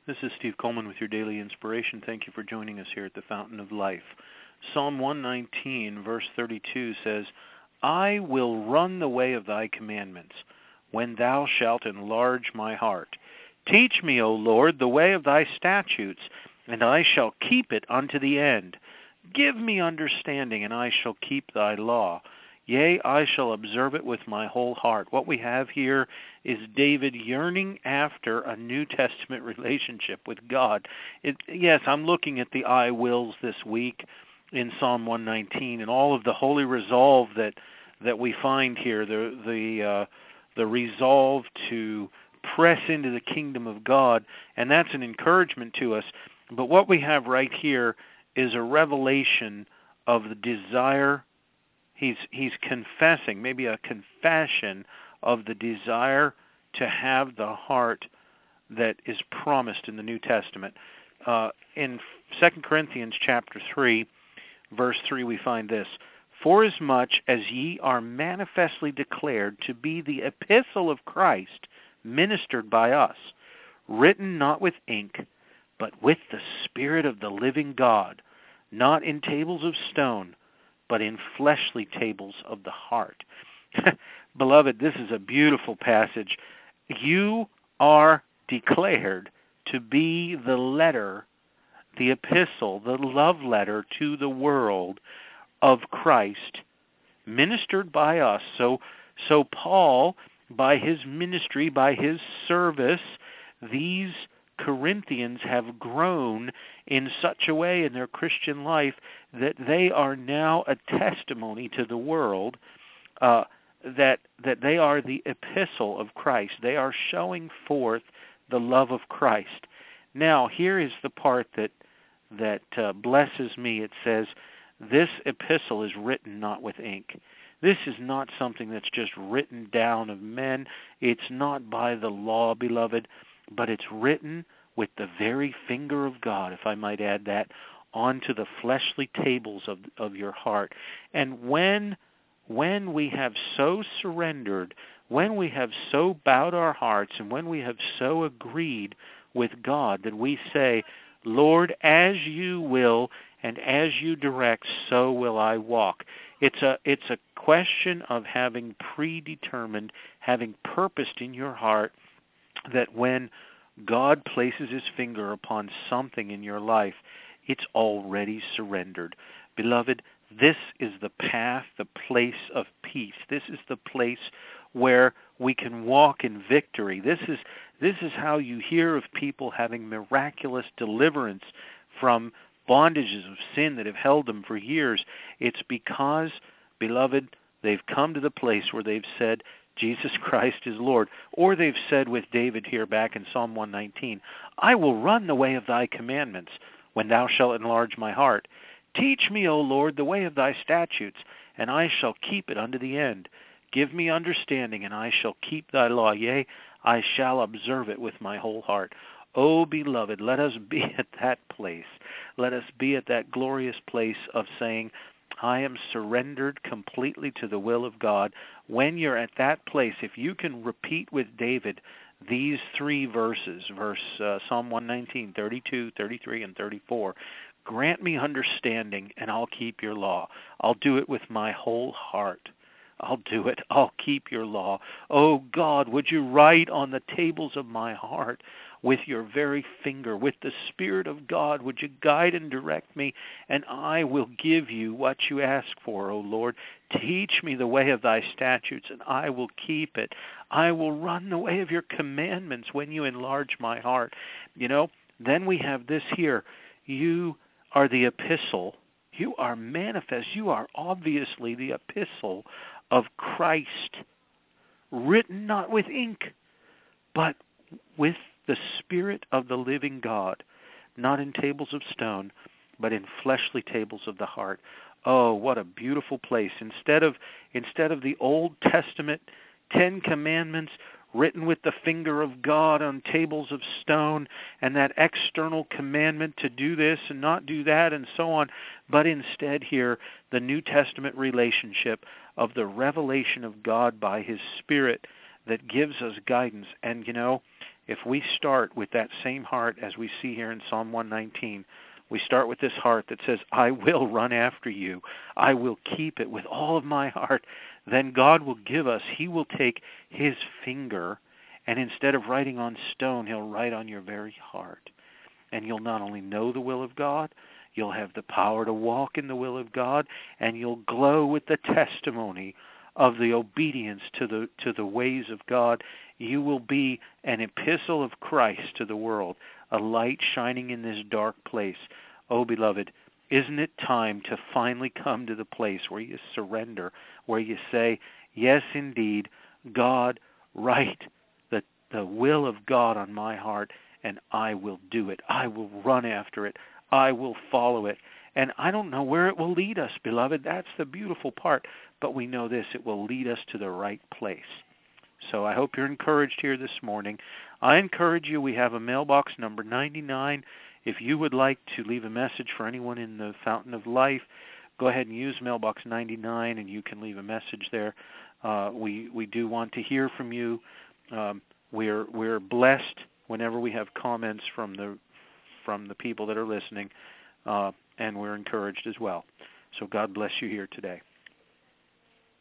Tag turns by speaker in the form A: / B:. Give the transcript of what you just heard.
A: This is Steve Coleman with your daily inspiration. Thank you for joining us here at the Fountain of Life. Psalm 119, verse 32 says, I will run the way of thy commandments, when thou shalt enlarge my heart. Teach me, O Lord, the way of thy statutes, and I shall keep it unto the end. Give me understanding, and I shall keep thy law. Yea, I shall observe it with my whole heart. What we have here is David yearning after a New Testament relationship with God. Yes, I'm looking at the I wills this week in Psalm 119, and all of the holy resolve that we find here, the resolve to press into the kingdom of God, and that's an encouragement to us. But what we have right here is a revelation of the desire. He's confessing, maybe a confession of the desire to have the heart that is promised in the New Testament. In 2 Corinthians chapter 3, verse 3, we find this: Forasmuch as ye are manifestly declared to be the epistle of Christ, ministered by us, written not with ink, but with the Spirit of the living God, not in tables of stone, but in fleshly tables of the heart. Beloved, this is a beautiful passage. You are declared to be the letter, the epistle, the love letter to the world of Christ, ministered by us. So Paul, by his ministry, by his service, these Corinthians have grown in such a way in their Christian life that they are now a testimony to the world that they are the epistle of Christ. They are showing forth the love of Christ. Now, here is the part that blesses me. It says, this epistle is written not with ink. This is not something that's just written down of men. It's not by the law, beloved, but it's written with the very finger of God, if I might add that, onto the fleshly tables of your heart. And when we have so surrendered, when we have so bowed our hearts, and when we have so agreed with God that we say, Lord, as you will and as you direct, so will I walk. It's a question of having predetermined, having purposed in your heart that when God places his finger upon something in your life, it's already surrendered. Beloved, this is the path, the place of peace. This is the place where we can walk in victory. This is how you hear of people having miraculous deliverance from bondages of sin that have held them for years. It's because, beloved, they've come to the place where they've said, Jesus Christ is Lord. Or they've said with David here back in Psalm 119, I will run the way of thy commandments when thou shalt enlarge my heart. Teach me, O Lord, the way of thy statutes, and I shall keep it unto the end. Give me understanding, and I shall keep thy law. Yea, I shall observe it with my whole heart. Oh, beloved, let us be at that place. Let us be at that glorious place of saying, I am surrendered completely to the will of God. When you're at that place, if you can repeat with David these three verses, Psalm 119, 32, 33, and 34, grant me understanding, and I'll keep your law. I'll do it with my whole heart. I'll do it. I'll keep your law. Oh, God, would you write on the tables of my heart with your very finger, with the Spirit of God, would you guide and direct me, and I will give you what you ask for, O Lord. Teach me the way of thy statutes, and I will keep it. I will run the way of your commandments when you enlarge my heart. You know, then we have this here. You are the epistle. You are manifest. You are obviously the epistle of Christ, written not with ink, but with the Spirit of the living God, not in tables of stone, but in fleshly tables of the heart. Oh, what a beautiful place. Instead of the Old Testament 10 Commandments written with the finger of God on tables of stone, and that external commandment to do this and not do that and so on, but instead here the New Testament relationship of the revelation of God by his Spirit that gives us guidance. And you know, if we start with that same heart as we see here in Psalm 119, we start with this heart that says, I will run after you. I will keep it with all of my heart. Then God will give us, he will take his finger, and instead of writing on stone, he'll write on your very heart. And you'll not only know the will of God, you'll have the power to walk in the will of God, and you'll glow with the testimony of the obedience to the ways of God. You will be an epistle of Christ to the world, a light shining in this dark place. Oh, beloved, isn't it time to finally come to the place where you surrender, where you say, yes, indeed, God, write the will of God on my heart, and I will do it. I will run after it. I will follow it. And I don't know where it will lead us, beloved. That's the beautiful part. But we know this, it will lead us to the right place. So I hope you're encouraged here this morning. I encourage you, we have a mailbox number 99. If you would like to leave a message for anyone in the Fountain of Life, go ahead and use mailbox 99, and you can leave a message there. We do want to hear from you. We're blessed whenever we have comments from the people that are listening, and we're encouraged as well. So God bless you here today.